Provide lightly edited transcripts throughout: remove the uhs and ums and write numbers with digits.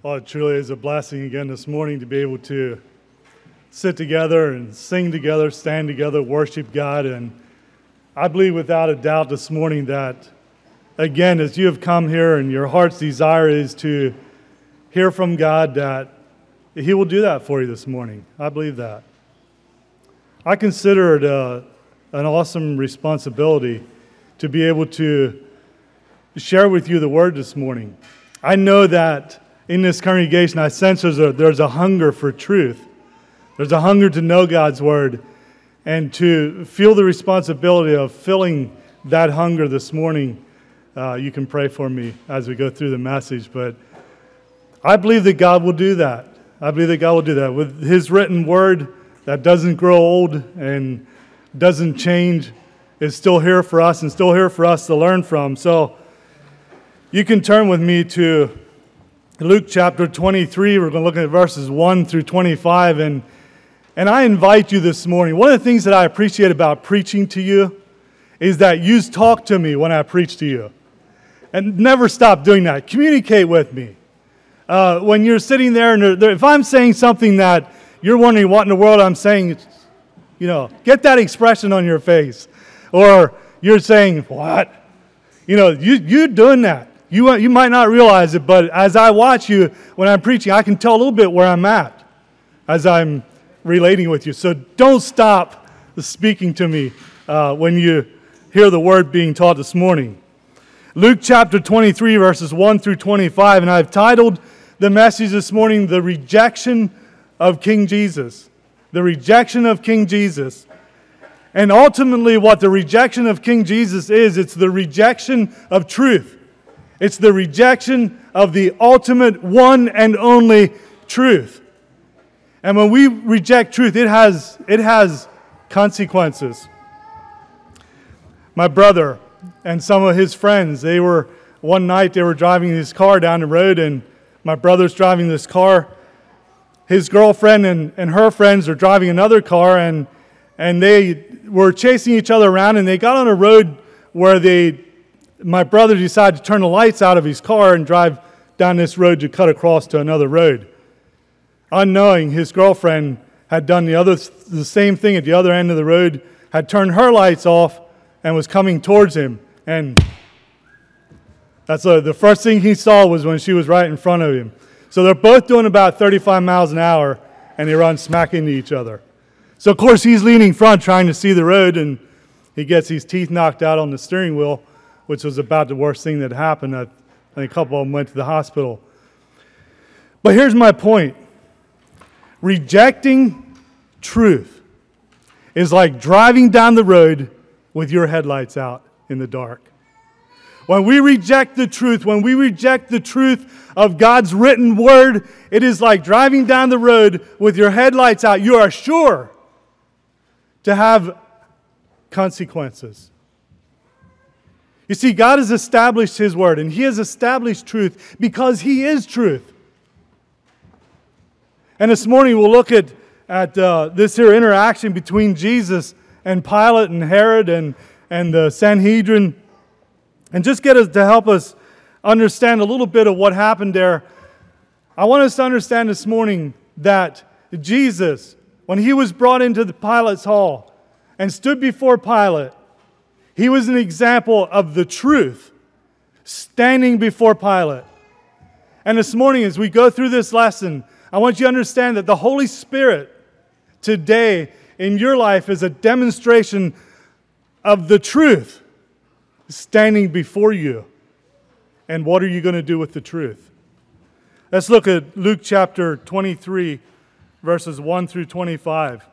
Well, it truly is a blessing again this morning to be able to sit together and sing together, stand together, worship God. And I believe without a doubt this morning that, again, as you have come here and your heart's desire is to hear from God, that He will do that for you this morning. I believe that. I consider it an awesome responsibility to be able to share with you the Word this morning. I know that in this congregation, I sense there's a hunger for truth. There's a hunger to know God's Word and to feel the responsibility of filling that hunger this morning. You can pray for me as we go through the message, but I believe that God will do that. I believe that God will do that. With His written Word that doesn't grow old and doesn't change, is still here for us and still here for us to learn from. So you can turn with me to Luke chapter 23, we're going to look at verses 1 through 25, and I invite you this morning. One of the things that I appreciate about preaching to you is that you talk to me when I preach to you. And never stop doing that. Communicate with me. When you're sitting there, and if I'm saying something that you're wondering what in the world I'm saying, get that expression on your face. Or you're saying, what? You're doing that. You might not realize it, but as I watch you when I'm preaching, I can tell a little bit where I'm at as I'm relating with you. So don't stop speaking to me when you hear the word being taught this morning. Luke chapter 23, verses 1 through 25, and I've titled the message this morning, The Rejection of King Jesus. The rejection of King Jesus. And ultimately what the rejection of King Jesus is, it's the rejection of truth. It's the rejection of the ultimate one and only truth. And when we reject truth, it has consequences. My brother and some of his friends, one night they were driving his car down the road, and my brother's driving this car. His girlfriend and her friends are driving another car, and they were chasing each other around, and they got on a road where my brother decided to turn the lights out of his car and drive down this road to cut across to another road. Unknowing, his girlfriend had done the same thing at the other end of the road, had turned her lights off and was coming towards him. And the first thing he saw was when she was right in front of him. So they're both doing about 35 miles an hour, and they run smack into each other. So of course he's leaning front trying to see the road, and he gets his teeth knocked out on the steering wheel, which was about the worst thing that happened. I think a couple of them went to the hospital. But here's my point. Rejecting truth is like driving down the road with your headlights out in the dark. When we reject the truth, of God's written word, it is like driving down the road with your headlights out. You are sure to have consequences. You see, God has established His Word, and He has established truth because He is truth. And this morning we'll look at this here interaction between Jesus and Pilate and Herod and the Sanhedrin, and just to help us understand a little bit of what happened there. I want us to understand this morning that Jesus, when He was brought into the Pilate's hall and stood before Pilate, He was an example of the truth standing before Pilate. And this morning, as we go through this lesson, I want you to understand that the Holy Spirit today in your life is a demonstration of the truth standing before you. And what are you going to do with the truth? Let's look at Luke chapter 23, verses 1 through 25.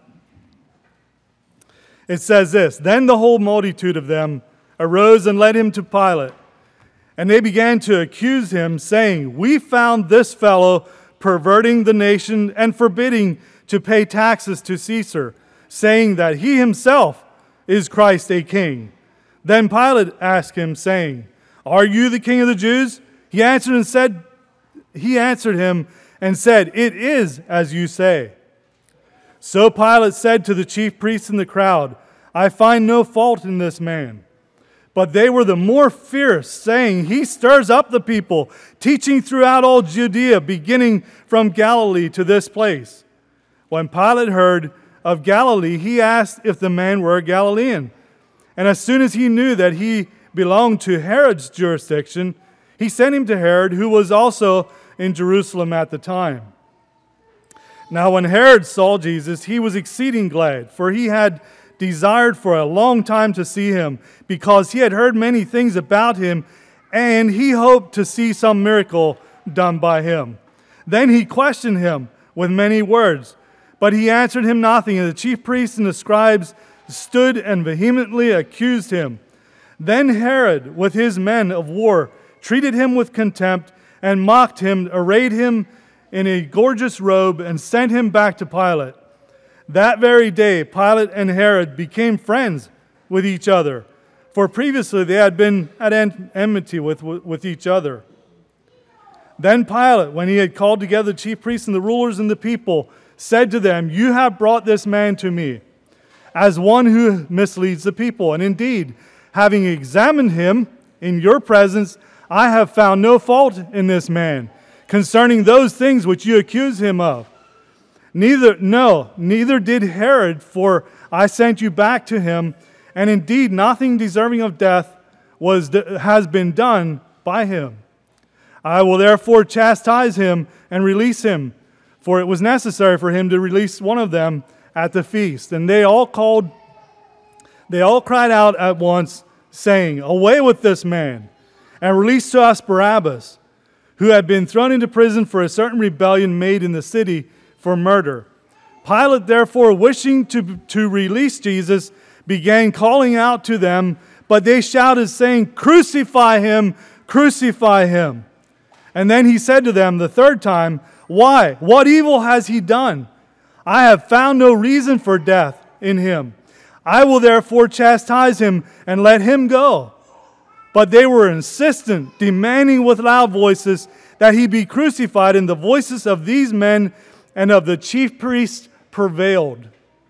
It says this, Then the whole multitude of them arose and led him to Pilate. And they began to accuse him, saying, We found this fellow perverting the nation and forbidding to pay taxes to Caesar, saying that he himself is Christ a king. Then Pilate asked him, saying, Are you the king of the Jews? He answered him and said, It is as you say. So Pilate said to the chief priests and the crowd, I find no fault in this man. But they were the more fierce, saying, He stirs up the people, teaching throughout all Judea, beginning from Galilee to this place. When Pilate heard of Galilee, he asked if the man were a Galilean. And as soon as he knew that he belonged to Herod's jurisdiction, he sent him to Herod, who was also in Jerusalem at the time. Now when Herod saw Jesus, he was exceeding glad, for he had desired for a long time to see him, because he had heard many things about him, and he hoped to see some miracle done by him. Then he questioned him with many words, but he answered him nothing, and the chief priests and the scribes stood and vehemently accused him. Then Herod, with his men of war, treated him with contempt and mocked him, arrayed him in a gorgeous robe, and sent him back to Pilate. That very day, Pilate and Herod became friends with each other, for previously they had been at enmity with each other. Then Pilate, when he had called together the chief priests and the rulers and the people, said to them, You have brought this man to me as one who misleads the people. And indeed, having examined him in your presence, I have found no fault in this man concerning those things which you accuse him of. Neither did Herod, for I sent you back to him, and indeed nothing deserving of death has been done by him. I will therefore chastise him and release him, for it was necessary for him to release one of them at the feast. And they all cried out at once, saying, Away with this man, and release to us Barabbas, who had been thrown into prison for a certain rebellion made in the city for murder. Pilate, therefore, wishing to release Jesus, began calling out to them, but they shouted, saying, Crucify him, crucify him. And then he said to them the third time, Why? What evil has he done? I have found no reason for death in him. I will therefore chastise him and let him go. But they were insistent, demanding with loud voices that he be crucified, and the voices of these men and of the chief priests prevailed.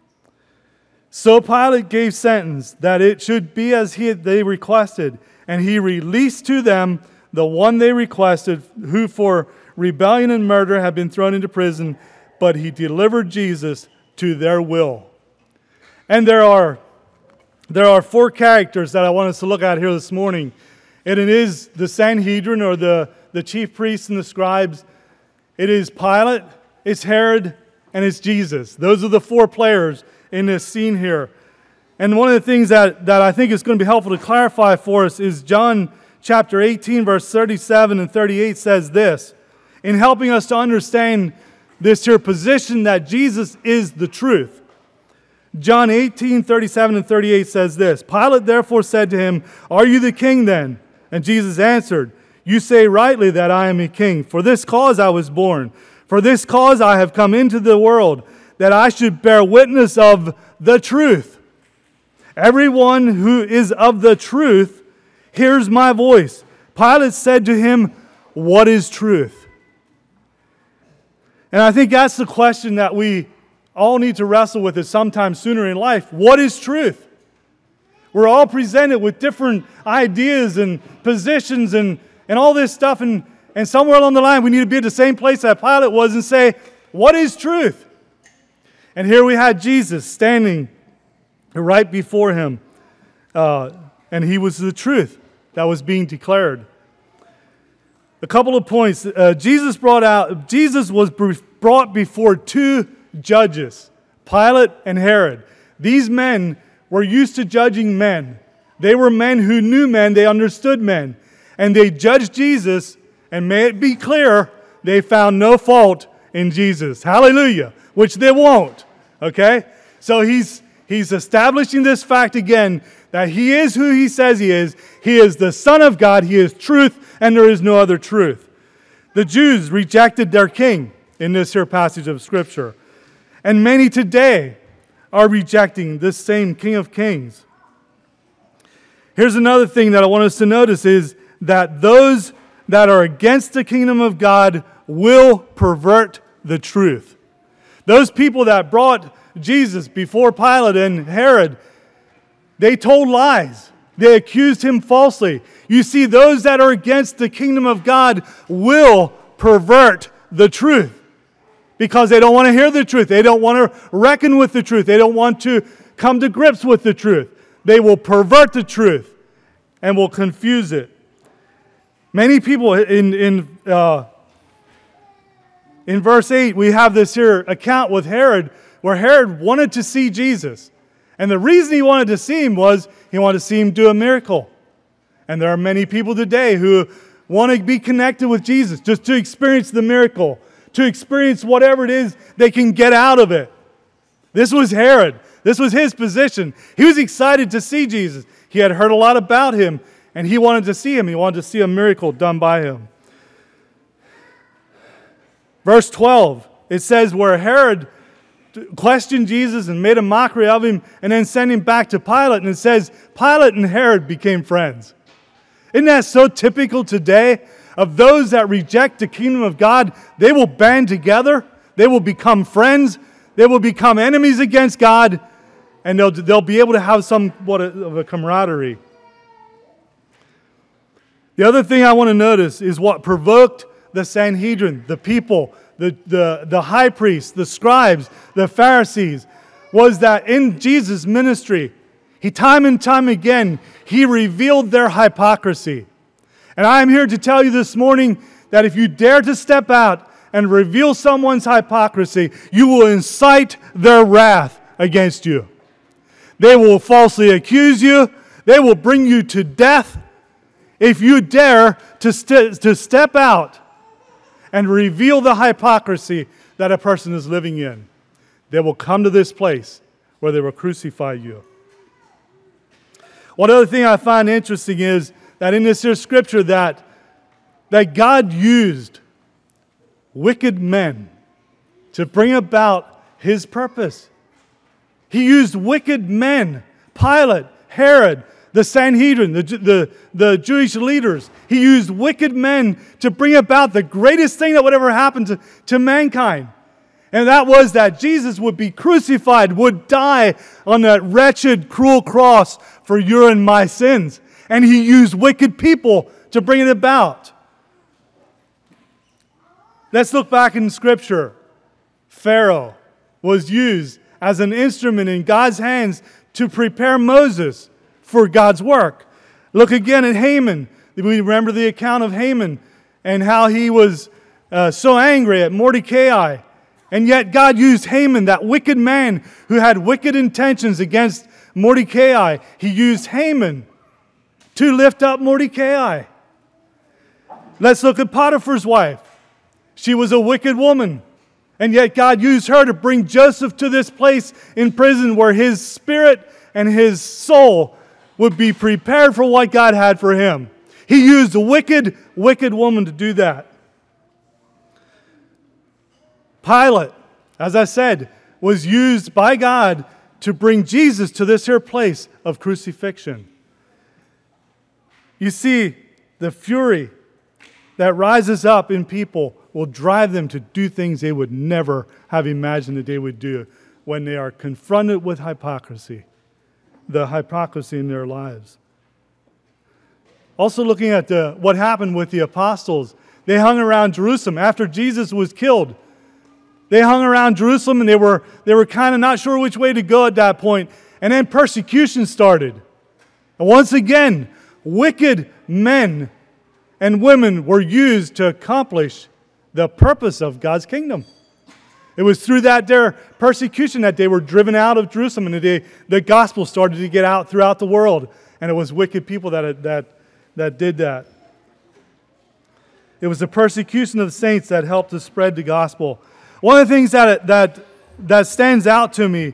So Pilate gave sentence that it should be as they requested, and he released to them the one they requested, who for rebellion and murder had been thrown into prison, but he delivered Jesus to their will. And there are four characters that I want us to look at here this morning. And it is the Sanhedrin, or the chief priests and the scribes. It is Pilate, it's Herod, and it's Jesus. Those are the four players in this scene here. And one of the things that I think is going to be helpful to clarify for us is John chapter 18, verse 37 and 38 says this, in helping us to understand this here position that Jesus is the truth. John 18, 37 and 38 says this, Pilate therefore said to him, Are you the king then? And Jesus answered, You say rightly that I am a king. For this cause I was born. For this cause I have come into the world, that I should bear witness of the truth. Everyone who is of the truth hears my voice. Pilate said to him, What is truth? And I think that's the question that we all need to wrestle with at some time sooner in life. What is truth? We're all presented with different ideas and positions and all this stuff. And somewhere along the line, we need to be at the same place that Pilate was and say, what is truth? And here we had Jesus standing right before him. And he was the truth that was being declared. A couple of points. Jesus was brought before two judges, Pilate and Herod. These men were used to judging men. They were men who knew men, they understood men. And they judged Jesus, and may it be clear, they found no fault in Jesus. Hallelujah. Which they won't. Okay? So he's establishing this fact again, that he is who he says he is. He is the Son of God. He is truth, and there is no other truth. The Jews rejected their king in this here passage of Scripture. And many today are rejecting this same King of Kings. Here's another thing that I want us to notice is that those that are against the kingdom of God will pervert the truth. Those people that brought Jesus before Pilate and Herod, they told lies. They accused him falsely. You see, those that are against the kingdom of God will pervert the truth because they don't want to hear the truth. They don't want to reckon with the truth. They don't want to come to grips with the truth. They will pervert the truth and will confuse it. Many people in verse 8, we have this here account with Herod, where Herod wanted to see Jesus. And the reason he wanted to see him was he wanted to see him do a miracle. And there are many people today who want to be connected with Jesus, just to experience the miracle, to experience whatever it is they can get out of it. This was Herod. This was his position. He was excited to see Jesus. He had heard a lot about him, and he wanted to see him. He wanted to see a miracle done by him. Verse 12, it says where Herod questioned Jesus and made a mockery of him and then sent him back to Pilate. And it says Pilate and Herod became friends. Isn't that so typical today of those that reject the kingdom of God? They will band together. They will become friends. They will become enemies against God. And they'll be able to have somewhat of a camaraderie. The other thing I want to notice is what provoked the Sanhedrin, the people, the high priests, the scribes, the Pharisees, was that in Jesus' ministry, time and time again, he revealed their hypocrisy. And I am here to tell you this morning that if you dare to step out and reveal someone's hypocrisy, you will incite their wrath against you. They will falsely accuse you. They will bring you to death if you dare to step out and reveal the hypocrisy that a person is living in. They will come to this place where they will crucify you. One other thing I find interesting is that in this here scripture that God used wicked men to bring about His purpose. He used wicked men, Pilate, Herod, the Sanhedrin, the Jewish leaders. He used wicked men to bring about the greatest thing that would ever happen to mankind. And that was that Jesus would be crucified, would die on that wretched, cruel cross for your and my sins. And He used wicked people to bring it about. Let's look back in Scripture. Pharaoh was used as an instrument in God's hands to prepare Moses for God's work. Look again at Haman. We remember the account of Haman and how he was so angry at Mordecai. And yet God used Haman, that wicked man who had wicked intentions against Mordecai. He used Haman to lift up Mordecai. Let's look at Potiphar's wife. She was a wicked woman. And yet God used her to bring Joseph to this place in prison where his spirit and his soul would be prepared for what God had for him. He used a wicked, wicked woman to do that. Pilate, as I said, was used by God to bring Jesus to this here place of crucifixion. You see, the fury that rises up in people will drive them to do things they would never have imagined that they would do when they are confronted with hypocrisy, the hypocrisy in their lives. Also looking at what happened with the apostles, they hung around Jerusalem after Jesus was killed. They hung around Jerusalem and they were kind of not sure which way to go at that point. And then persecution started. And once again, wicked men and women were used to accomplish the purpose of God's kingdom. It was through that their persecution that they were driven out of Jerusalem and the gospel started to get out throughout the world. And it was wicked people that did that. It was the persecution of the saints that helped to spread the gospel. One of the things that stands out to me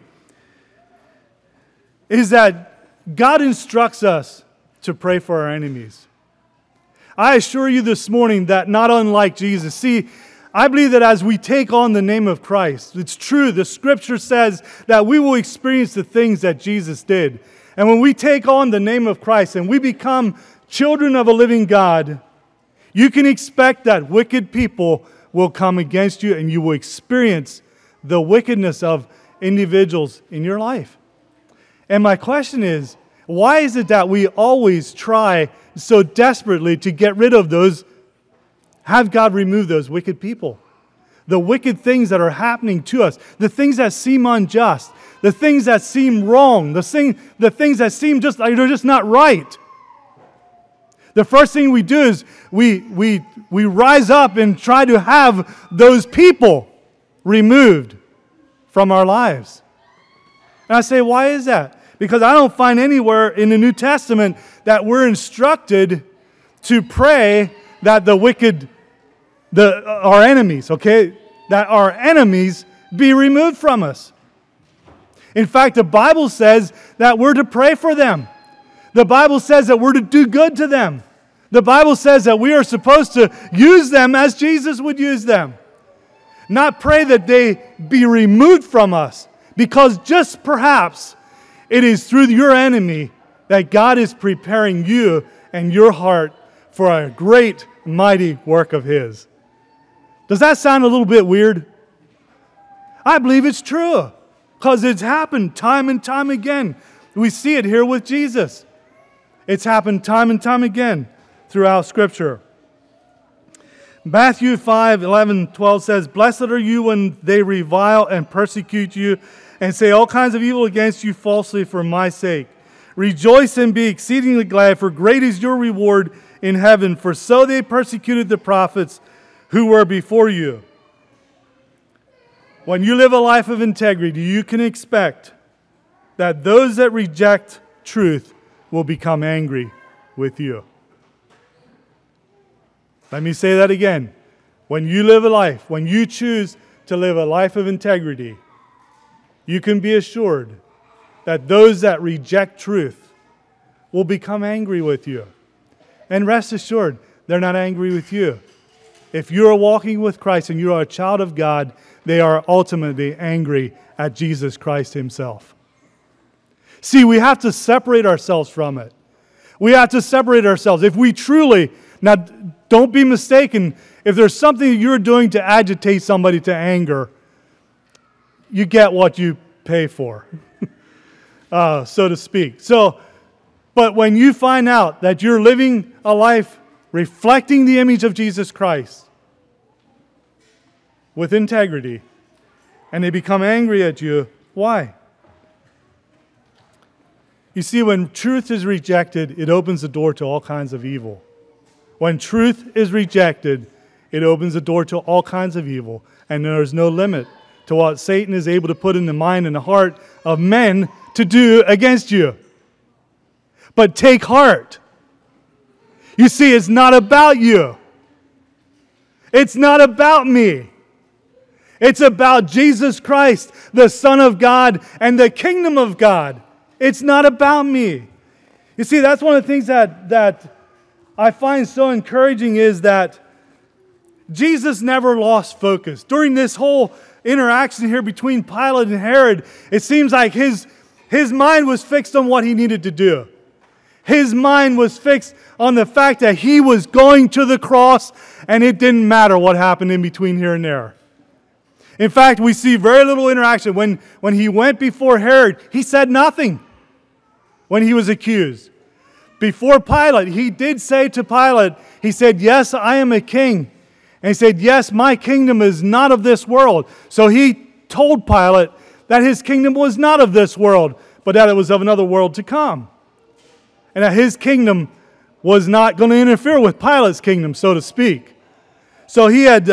is that God instructs us to pray for our enemies. I assure you this morning that not unlike Jesus. See, I believe that as we take on the name of Christ, it's true, the Scripture says that we will experience the things that Jesus did. And when we take on the name of Christ and we become children of a living God, you can expect that wicked people will come against you and you will experience the wickedness of individuals in your life. And my question is, Why is it that we always try so desperately to get rid of those, have God remove those wicked people? The wicked things that are happening to us, the things that seem unjust, the things that seem wrong, the things that seem just like they're just not right. The first thing we do is we rise up and try to have those people removed from our lives. And I say, why is that? Because I don't find anywhere in the New Testament that we're instructed to pray that the wicked, our enemies, that our enemies be removed from us. In fact, the Bible says that we're to pray for them. The Bible says that we're to do good to them. The Bible says that we are supposed to use them as Jesus would use them. Not pray that they be removed from us, because just perhaps it is through your enemy that God is preparing you and your heart for a great, mighty work of His. Does that sound a little bit weird? I believe it's true, because it's happened time and time again. We see it here with Jesus. It's happened time and time again throughout Scripture. Matthew 5:11-12 says, "Blessed are you when they revile and persecute you and say all kinds of evil against you falsely for my sake. Rejoice and be exceedingly glad, for great is your reward in heaven, for so they persecuted the prophets who were before you." When you live a life of integrity, you can expect that those that reject truth will become angry with you. Let me say that again. When you live a life, when you choose to live a life of integrity, you can be assured that those that reject truth will become angry with you. And rest assured, they're not angry with you. If you are walking with Christ and you are a child of God, they are ultimately angry at Jesus Christ Himself. See, we have to separate ourselves from it. We have to separate ourselves. If we truly, now don't be mistaken, if there's something you're doing to agitate somebody to anger, you get what you pay for, so to speak. But when you find out that you're living a life reflecting the image of Jesus Christ with integrity, and they become angry at you, why? You see, when truth is rejected, it opens the door to all kinds of evil. When truth is rejected, it opens the door to all kinds of evil, and there's no limit to what Satan is able to put in the mind and the heart of men to do against you. But take heart. You see, it's not about you. It's not about me. It's about Jesus Christ, the Son of God, and the kingdom of God. It's not about me. You see, that's one of the things that I find so encouraging is that Jesus never lost focus. During this whole interaction here between Pilate and Herod, it seems like his mind was fixed on what he needed to do. His mind was fixed on the fact that he was going to the cross, and it didn't matter what happened in between here and there. In fact, we see very little interaction. When he went before Herod, he said nothing when he was accused. Before Pilate, he did say to Pilate, he said, "Yes, I am a king." And he said, "Yes, my kingdom is not of this world." So he told Pilate that his kingdom was not of this world, but that it was of another world to come. And that his kingdom was not going to interfere with Pilate's kingdom, so to speak. So he had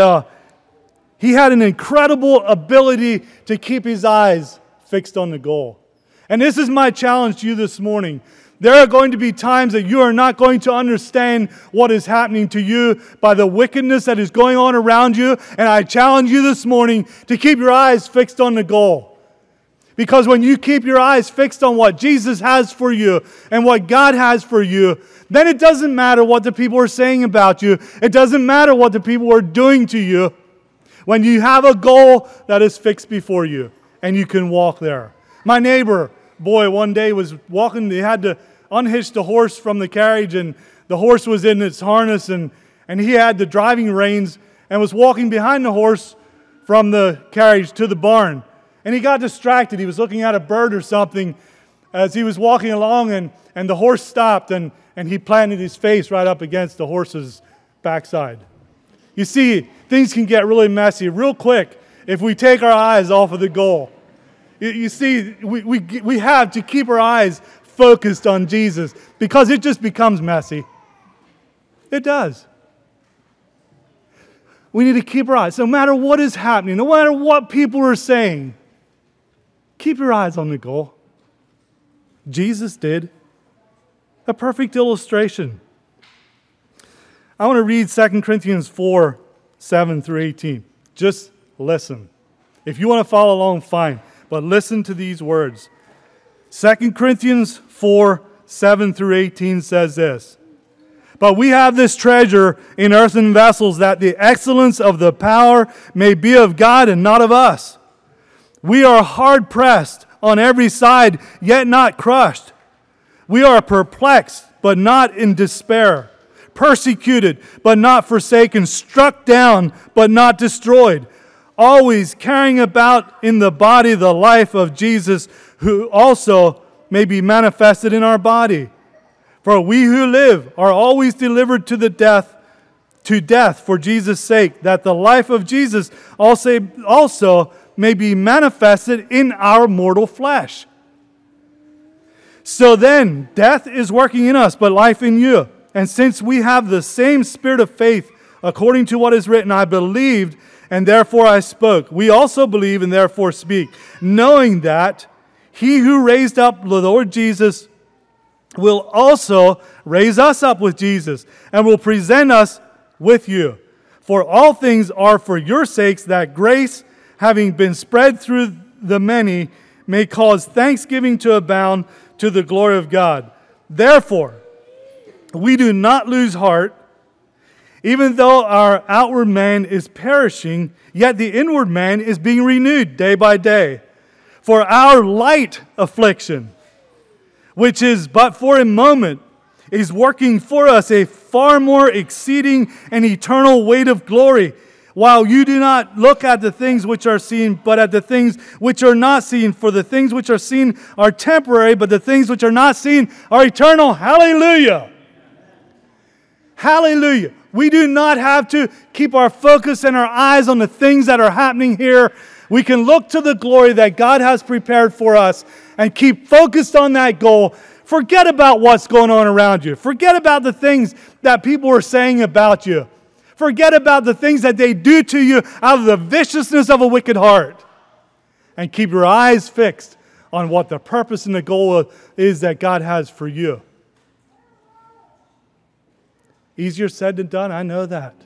an incredible ability to keep his eyes fixed on the goal. And this is my challenge to you this morning. There are going to be times that you are not going to understand what is happening to you by the wickedness that is going on around you. And I challenge you this morning to keep your eyes fixed on the goal. Because when you keep your eyes fixed on what Jesus has for you and what God has for you, then it doesn't matter what the people are saying about you. It doesn't matter what the people are doing to you. When you have a goal that is fixed before you and you can walk there. My neighbor, boy, one day was walking. They had to unhitch the horse from the carriage, and the horse was in its harness, and he had the driving reins and was walking behind the horse from the carriage to the barn. And he got distracted. He was looking at a bird or something, as he was walking along and the horse stopped and he planted his face right up against the horse's backside. You see, things can get really messy real quick if we take our eyes off of the goal. You see, we have to keep our eyes focused on Jesus because it just becomes messy. It does. We need to keep our eyes, no matter what is happening, no matter what people are saying, keep your eyes on the goal. Jesus did. A perfect illustration. I want to read 2 Corinthians 4, 7 through 18. Just listen. If you want to follow along, fine. But listen to these words. 2 Corinthians 4, 7 through 18 says this. But we have this treasure in earthen vessels, that the excellence of the power may be of God and not of us. We are hard pressed on every side, yet not crushed. We are perplexed, but not in despair. Persecuted, but not forsaken. Struck down, but not destroyed. Always carrying about in the body the life of Jesus, who also may be manifested in our body. For we who live are always delivered to death for Jesus' sake, that the life of Jesus also may be manifested in our mortal flesh. So then, death is working in us, but life in you. And since we have the same spirit of faith, according to what is written, I believed, and therefore I spoke. We also believe and therefore speak, knowing that He who raised up the Lord Jesus will also raise us up with Jesus, and will present us with you. For all things are for your sakes, that grace, having been spread through the many, may cause thanksgiving to abound to the glory of God. Therefore, we do not lose heart, even though our outward man is perishing, yet the inward man is being renewed day by day. For our light affliction, which is but for a moment, is working for us a far more exceeding and eternal weight of glory, while you do not look at the things which are seen, but at the things which are not seen. For the things which are seen are temporary, but the things which are not seen are eternal. Hallelujah! Hallelujah! We do not have to keep our focus and our eyes on the things that are happening here. We can look to the glory that God has prepared for us and keep focused on that goal. Forget about what's going on around you. Forget about the things that people are saying about you. Forget about the things that they do to you out of the viciousness of a wicked heart. And keep your eyes fixed on what the purpose and the goal is that God has for you. Easier said than done, I know that.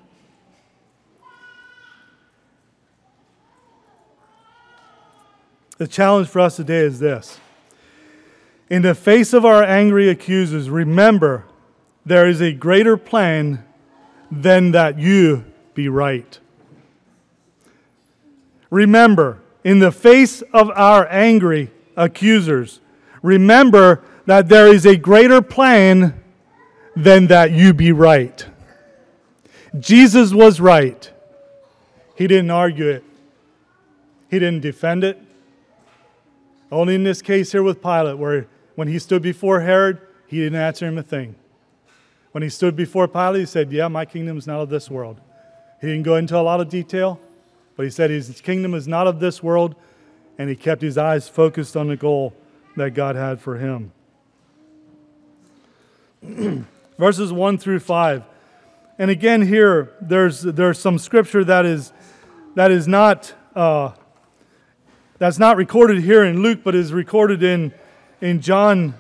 The challenge for us today is this. In the face of our angry accusers, remember there is a greater plan than that you be right. Remember, in the face of our angry accusers, remember that there is a greater plan than that you be right. Jesus was right. He didn't argue it. He didn't defend it. Only in this case here with Pilate, where when he stood before Herod, he didn't answer him a thing. When he stood before Pilate, he said, yeah, my kingdom is not of this world. He didn't go into a lot of detail, but he said his kingdom is not of this world, and he kept his eyes focused on the goal that God had for him. Verses 1 through 5. And again here, there's some scripture that's not recorded here in Luke, but is recorded in John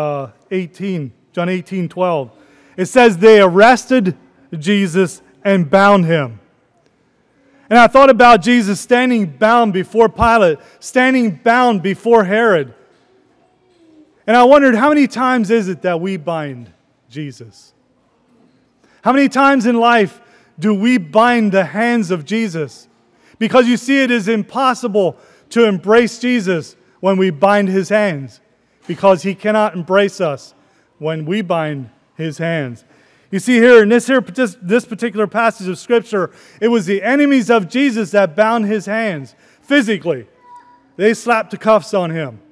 18:12. It says they arrested Jesus and bound him. And I thought about Jesus standing bound before Pilate, standing bound before Herod. And I wondered, how many times is it that we bind Jesus? How many times in life do we bind the hands of Jesus? Because you see, it is impossible to embrace Jesus when we bind his hands, because he cannot embrace us when we bind his hands. You see here in this particular passage of Scripture, it was the enemies of Jesus that bound his hands physically. They slapped the cuffs on him.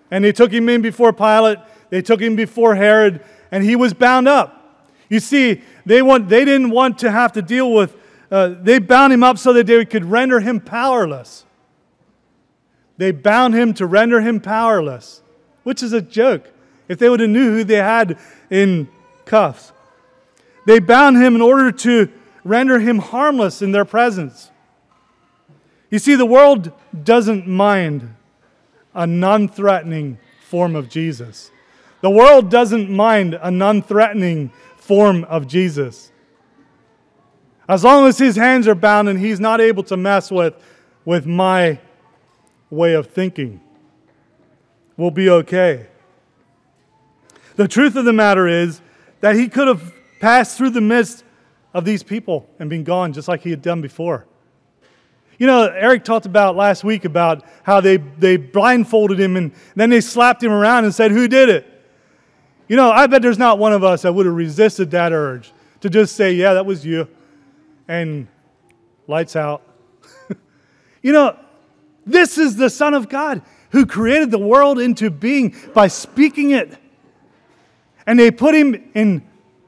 And they took him in before Pilate. They took him before Herod, and he was bound up. You see, they didn't want to have to deal with, they bound him up so that they could render him powerless. They bound him to render him powerless, which is a joke. If they would have knew who they had in cuffs. They bound him in order to render him harmless in their presence. You see, the world doesn't mind a non-threatening form of Jesus. The world doesn't mind a non-threatening form of Jesus. As long as his hands are bound and he's not able to mess with my way of thinking, we'll be okay. The truth of the matter is that he could have passed through the midst of these people and been gone just like he had done before. You know, Eric talked about last week about how they blindfolded him and then they slapped him around and said, "Who did it?" You know, I bet there's not one of us that would have resisted that urge to just say, "Yeah, that was you," and lights out. You know, this is the Son of God who created the world into being by speaking it. And they put him in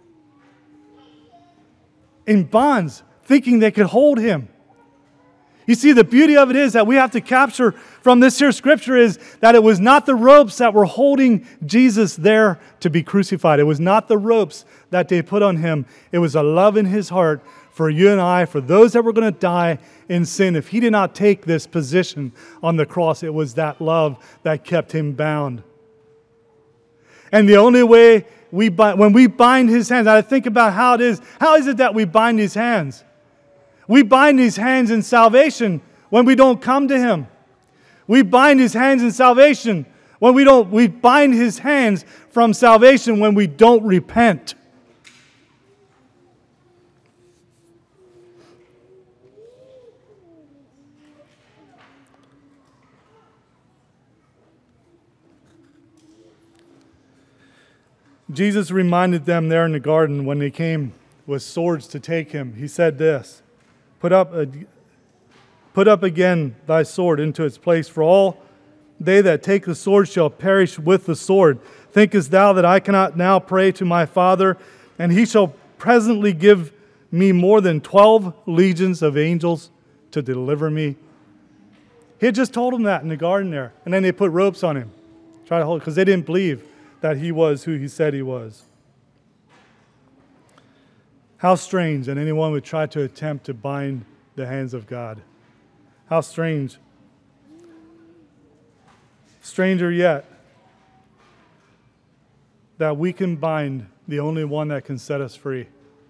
bonds, thinking they could hold him. You see, the beauty of it is that we have to capture from this here scripture is that it was not the ropes that were holding Jesus there to be crucified. It was not the ropes that they put on him. It was a love in his heart for you and I, for those that were going to die in sin. If he did not take this position on the cross, it was that love that kept him bound. And the only way when we bind his hands, I think about how is it that we bind his hands? We bind his hands in salvation when we don't come to him. We bind his hands in salvation when we bind his hands from salvation when we don't repent. Jesus reminded them there in the garden when they came with swords to take him. He said this, Put up again thy sword into its place, for all they that take the sword shall perish with the sword. Thinkest thou that I cannot now pray to my Father, and he shall presently give me more than 12 legions of angels to deliver me? He had just told them that in the garden there, and then they put ropes on him, try to hold, because they didn't believe that he was who he said he was. How strange that anyone would try to attempt to bind the hands of God. How strange. Stranger yet, that we can bind the only one that can set us free.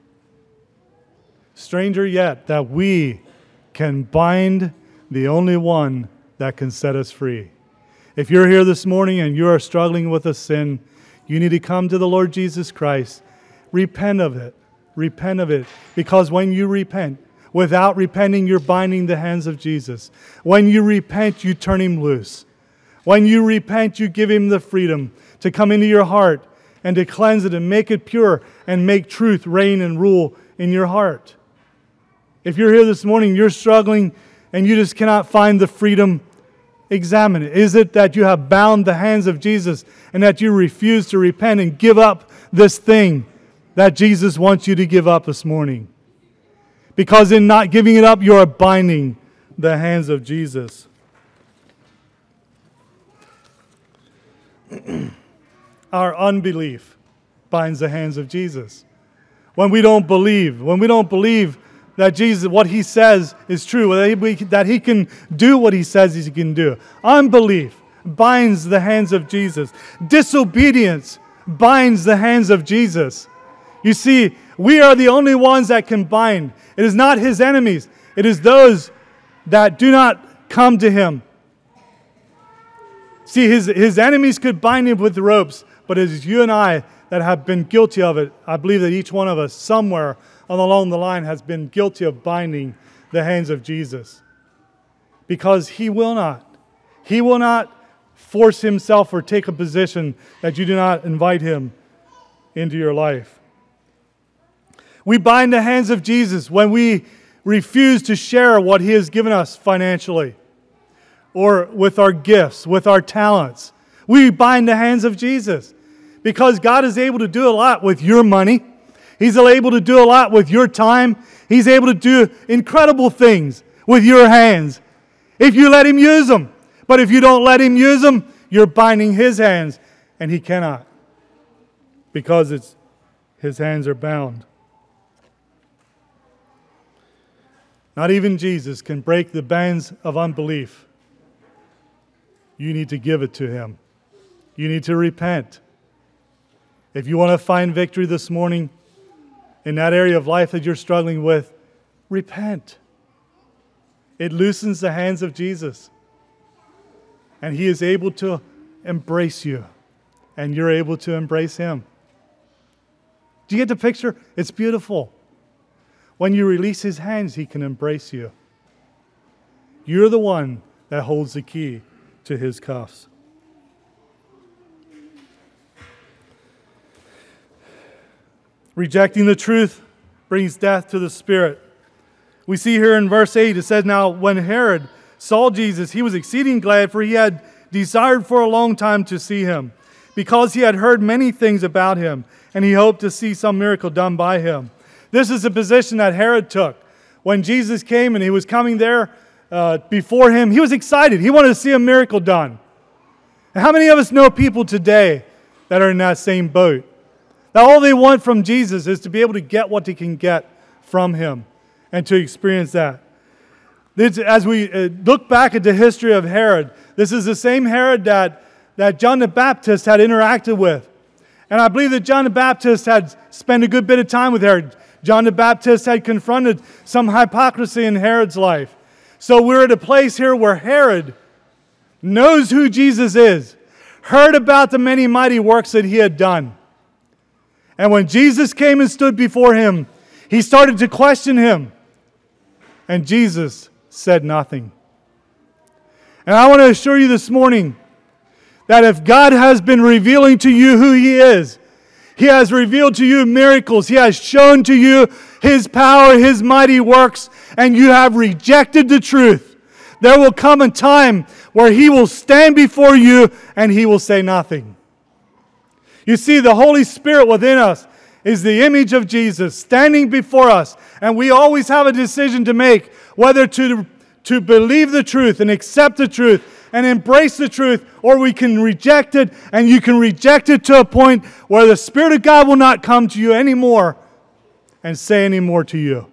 Stranger yet, that we can bind the only one that can set us free. If you're here this morning and you are struggling with a sin, you need to come to the Lord Jesus Christ. Repent of it. Repent of it. Because when you repent, without repenting, you're binding the hands of Jesus. When you repent, you turn him loose. When you repent, you give him the freedom to come into your heart and to cleanse it and make it pure and make truth reign and rule in your heart. If you're here this morning, you're struggling and you just cannot find the freedom, examine it. Is it that you have bound the hands of Jesus and that you refuse to repent and give up this thing that Jesus wants you to give up this morning? Because in not giving it up, you're binding the hands of Jesus. Our unbelief binds the hands of Jesus. When we don't believe that Jesus, what he says is true, that he can do what he says he can do. Unbelief binds the hands of Jesus. Disobedience binds the hands of Jesus. You see, we are the only ones that can bind. It is not his enemies. It is those that do not come to him. See, his enemies could bind him with ropes, but it is you and I that have been guilty of it. I believe that each one of us somewhere along the line has been guilty of binding the hands of Jesus. Because he will not force himself or take a position that you do not invite him into your life. We bind the hands of Jesus when we refuse to share what he has given us financially or with our gifts, with our talents. We bind the hands of Jesus because God is able to do a lot with your money. He's able to do a lot with your time. He's able to do incredible things with your hands if you let Him use them. But if you don't let Him use them, you're binding His hands, and He cannot because His hands are bound. Not even Jesus can break the bands of unbelief. You need to give it to Him. You need to repent. If you want to find victory this morning in that area of life that you're struggling with, repent. It loosens the hands of Jesus. And He is able to embrace you. And you're able to embrace Him. Do you get the picture? It's beautiful. When you release His hands, He can embrace you. You're the one that holds the key to His cuffs. Rejecting the truth brings death to the spirit. We see here in verse 8, it says, "Now when Herod saw Jesus, he was exceeding glad, for he had desired for a long time to see Him, because he had heard many things about Him, and he hoped to see some miracle done by Him." This is the position that Herod took. When Jesus came and He was coming there before Him, he was excited. He wanted to see a miracle done. And how many of us know people today that are in that same boat? That all they want from Jesus is to be able to get what they can get from Him and to experience that. As we look back at the history of Herod, this is the same Herod that John the Baptist had interacted with. And I believe that John the Baptist had spent a good bit of time with Herod. John the Baptist had confronted some hypocrisy in Herod's life. So we're at a place here where Herod knows who Jesus is, heard about the many mighty works that He had done. And when Jesus came and stood before him, he started to question Him. And Jesus said nothing. And I want to assure you this morning that if God has been revealing to you who He is, He has revealed to you miracles, He has shown to you His power, His mighty works, and you have rejected the truth, there will come a time where He will stand before you and He will say nothing. You see, the Holy Spirit within us is the image of Jesus standing before us. And we always have a decision to make, whether to believe the truth and accept the truth and embrace the truth, or we can reject it, and you can reject it to a point where the Spirit of God will not come to you anymore and say any more to you.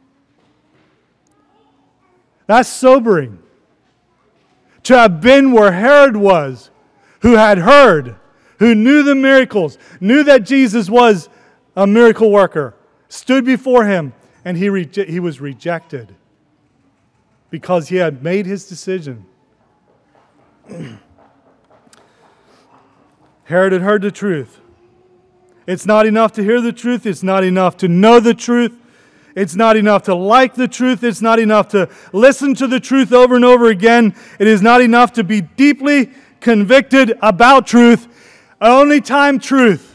That's sobering. To have been where Herod was, who had heard, who knew the miracles, knew that Jesus was a miracle worker, stood before Him, and he was rejected because he had made his decision. Herod had heard the truth. It's not enough to hear the truth. It's not enough to know the truth. It's not enough to like the truth. It's not enough to listen to the truth over and over again. It is not enough to be deeply convicted about truth. Only time truth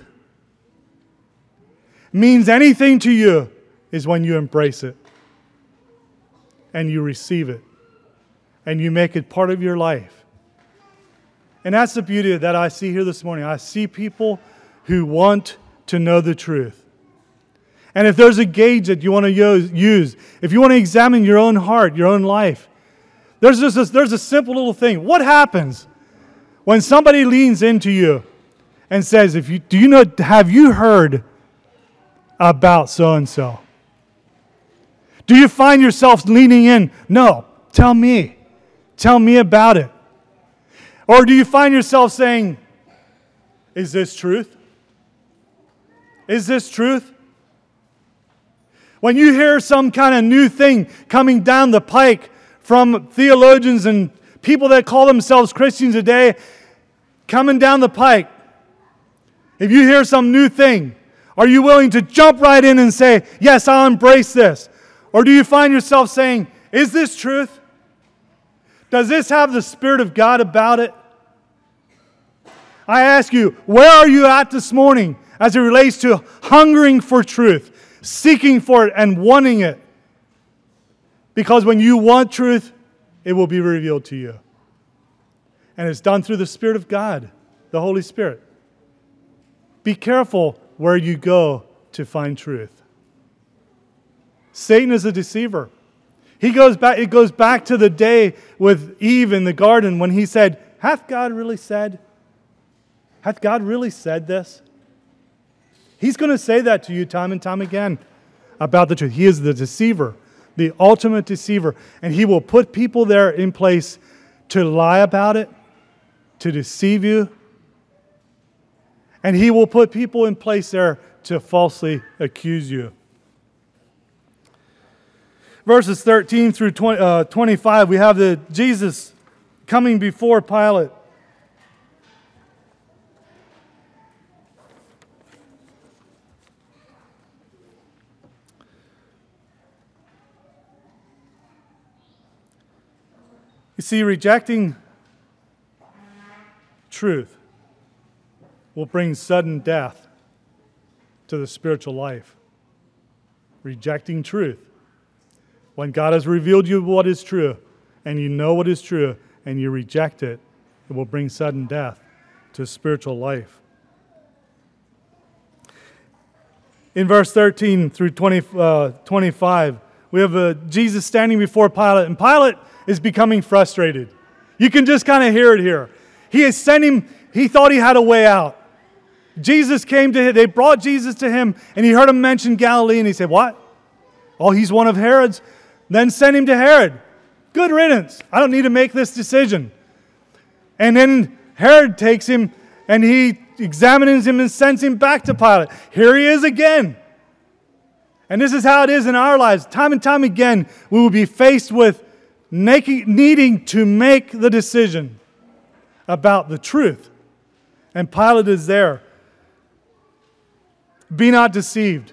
means anything to you is when you embrace it and you receive it and you make it part of your life. And that's the beauty that I see here this morning. I see people who want to know the truth. And if there's a gauge that you want to use, if you want to examine your own heart, your own life, there's a simple little thing. What happens when somebody leans into you and says, have you heard about so-and-so? Do you find yourself leaning in? No, tell me. Tell me about it. Or do you find yourself saying, is this truth? Is this truth? When you hear some kind of new thing coming down the pike from theologians and people that call themselves Christians today, coming down the pike, if you hear some new thing, are you willing to jump right in and say, yes, I'll embrace this? Or do you find yourself saying, is this truth? Does this have the Spirit of God about it? I ask you, where are you at this morning as it relates to hungering for truth, seeking for it and wanting it? Because when you want truth, it will be revealed to you. And it's done through the Spirit of God. the Holy Spirit. Be careful where you go to find truth. Satan is a deceiver. It goes back to the day with Eve in the garden when he said, Hath God really said this? He's going to say that to you time and time again about the truth. He is the deceiver, the ultimate deceiver. And he will put people there in place to lie about it, to deceive you. And he will put people in place there to falsely accuse you. Verses 13 through 25, we have Jesus coming before Pilate. You see, rejecting truth will bring sudden death to the spiritual life. Rejecting truth. When God has revealed you what is true, and you know what is true, and you reject it, it will bring sudden death to spiritual life. In verse 13 through 25, we have Jesus standing before Pilate, and Pilate is becoming frustrated. You can just kind of hear it here. He thought he had a way out. Jesus came to him, they brought Jesus to him, and he heard him mention Galilee, and he said, what? Oh, he's one of Herod's. Then send him to Herod. Good riddance. I don't need to make this decision. And then Herod takes him, and he examines him and sends him back to Pilate. Here he is again. And this is how it is in our lives. Time and time again, we will be faced with needing to make the decision about the truth. And Pilate is there. Be not deceived.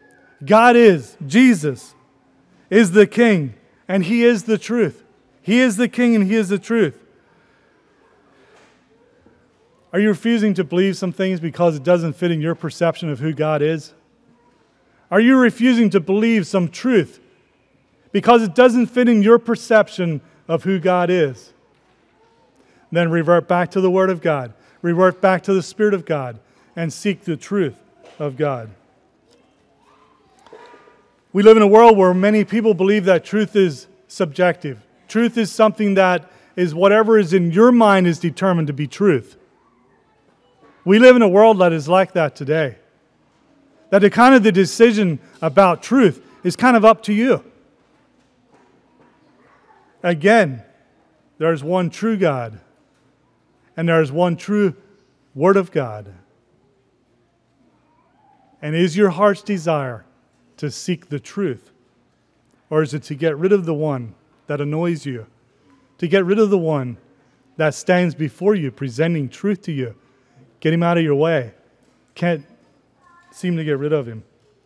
Jesus is the King, and He is the truth. He is the King, and He is the truth. Are you refusing to believe some things because it doesn't fit in your perception of who God is? Are you refusing to believe some truth because it doesn't fit in your perception of who God is? Then revert back to the Word of God. Revert back to the Spirit of God and seek the truth of God. We live in a world where many people believe that truth is subjective. Truth is something that is whatever is in your mind is determined to be truth. We live in a world that is like that today. That the decision about truth is kind of up to you. Again, there's one true God, and there's one true Word of God. And is your heart's desire to seek the truth? Or is it to get rid of the one that annoys you? To get rid of the one that stands before you, presenting truth to you? Get him out of your way. Can't seem to get rid of him.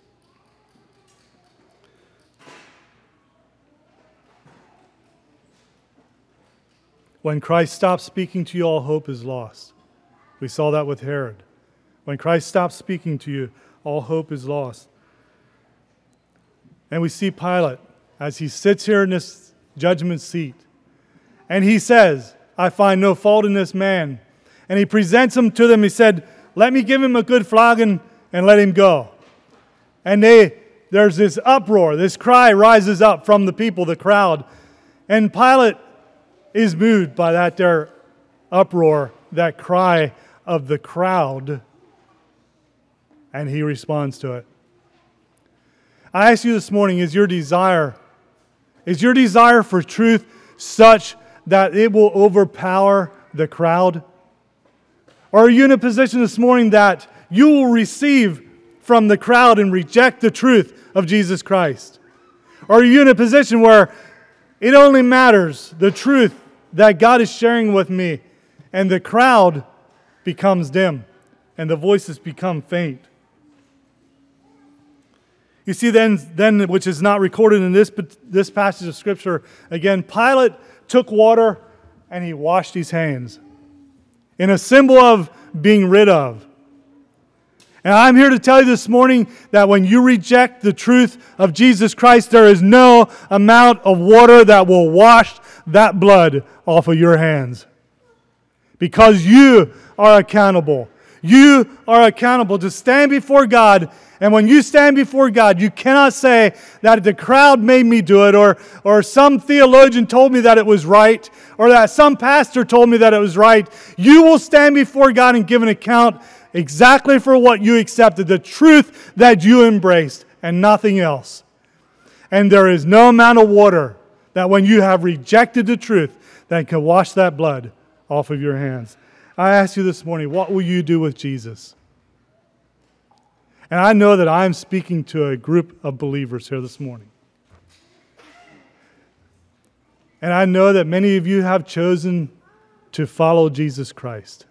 When Christ stops speaking to you, all hope is lost. We saw that with Herod. When Christ stops speaking to you, all hope is lost. And we see Pilate as he sits here in this judgment seat. And he says, I find no fault in this man. And he presents him to them. He said, let me give him a good flogging and let him go. And there's this uproar. This cry rises up from the people, the crowd. And Pilate is moved by that there uproar, that cry of the crowd. And he responds to it. I ask you this morning, is your desire for truth such that it will overpower the crowd? Or are you in a position this morning that you will receive from the crowd and reject the truth of Jesus Christ? Or are you in a position where it only matters the truth that God is sharing with me, and the crowd becomes dim and the voices become faint? You see, then, which is not recorded in this passage of Scripture, again, Pilate took water and he washed his hands in a symbol of being rid of. And I'm here to tell you this morning that when you reject the truth of Jesus Christ, there is no amount of water that will wash that blood off of your hands. because you are accountable. You are accountable to stand before God. And when you stand before God, you cannot say that the crowd made me do it, or some theologian told me that it was right, or that some pastor told me that it was right. You will stand before God and give an account exactly for what you accepted, the truth that you embraced, and nothing else. And there is no amount of water that when you have rejected the truth that can wash that blood off of your hands. I ask you this morning, what will you do with Jesus? And I know that I'm speaking to a group of believers here this morning. And I know that many of you have chosen to follow Jesus Christ.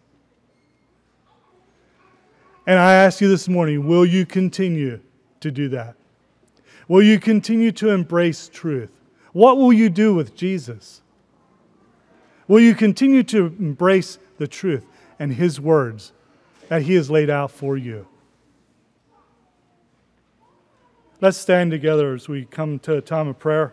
And I ask you this morning, will you continue to do that? Will you continue to embrace truth? What will you do with Jesus? Will you continue to embrace the truth and His words that He has laid out for you? Let's stand together as we come to a time of prayer.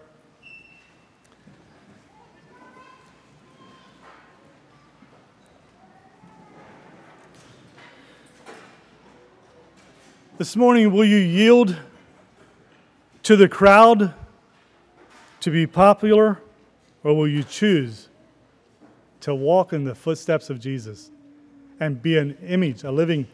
This morning, will you yield to the crowd to be popular, or will you choose to walk in the footsteps of Jesus and be an image, a living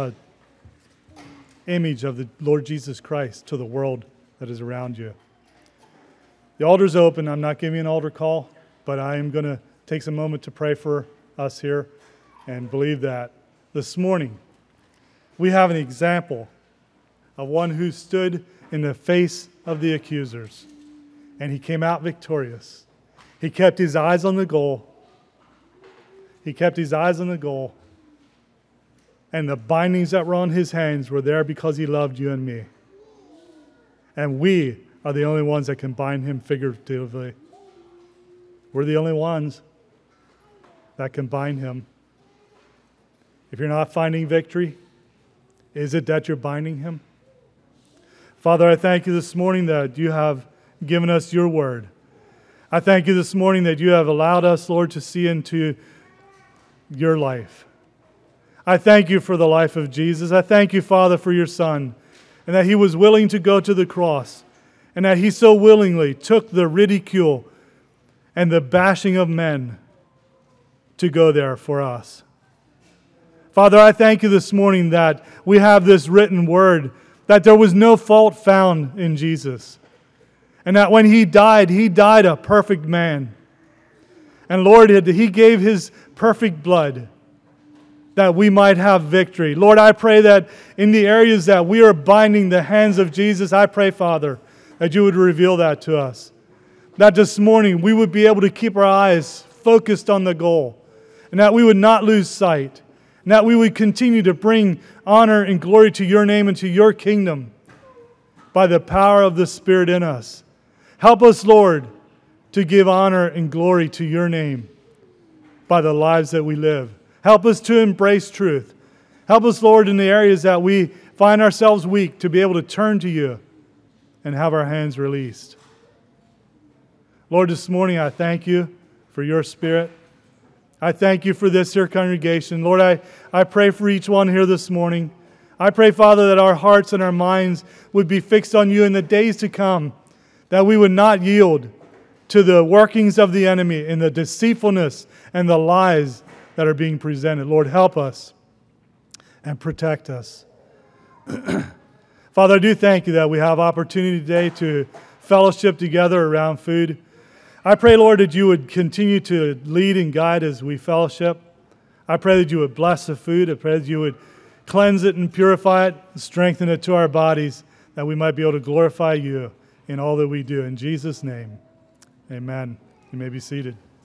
image of the Lord Jesus Christ to the world that is around you? The altar's open. I'm not giving an altar call, but I am going to take some moment to pray for us here and believe that this morning we have an example of one who stood in the face of the accusers, and he came out victorious. He kept his eyes on the goal. He kept his eyes on the goal. And the bindings that were on his hands were there because he loved you and me. And we are the only ones that can bind him figuratively. We're the only ones that can bind him. If you're not finding victory, is it that you're binding him? Father, I thank you this morning that you have given us your word. I thank you this morning that you have allowed us, Lord, to see into your life. I thank you for the life of Jesus. I thank you, Father, for your Son, and that he was willing to go to the cross, and that he so willingly took the ridicule and the bashing of men to go there for us. Father, I thank you this morning that we have this written word, that there was no fault found in Jesus, and that when he died a perfect man. And Lord, he gave his perfect blood that we might have victory. Lord, I pray that in the areas that we are binding the hands of Jesus, I pray, Father, that you would reveal that to us. That this morning we would be able to keep our eyes focused on the goal, and that we would not lose sight, and that we would continue to bring honor and glory to your name and to your kingdom by the power of the Spirit in us. Help us, Lord, to give honor and glory to your name by the lives that we live. Help us to embrace truth. Help us, Lord, in the areas that we find ourselves weak, to be able to turn to you and have our hands released. Lord, this morning I thank you for your Spirit. I thank you for this here congregation. Lord, I pray for each one here this morning. I pray, Father, that our hearts and our minds would be fixed on you in the days to come, that we would not yield to the workings of the enemy and the deceitfulness and the lies that are being presented. Lord, help us and protect us. Father, I do thank you that we have opportunity today to fellowship together around food. I pray, Lord, that you would continue to lead and guide as we fellowship. I pray that you would bless the food. I pray that you would cleanse it and purify it, and strengthen it to our bodies, that we might be able to glorify you in all that we do. In Jesus' name, amen. You may be seated.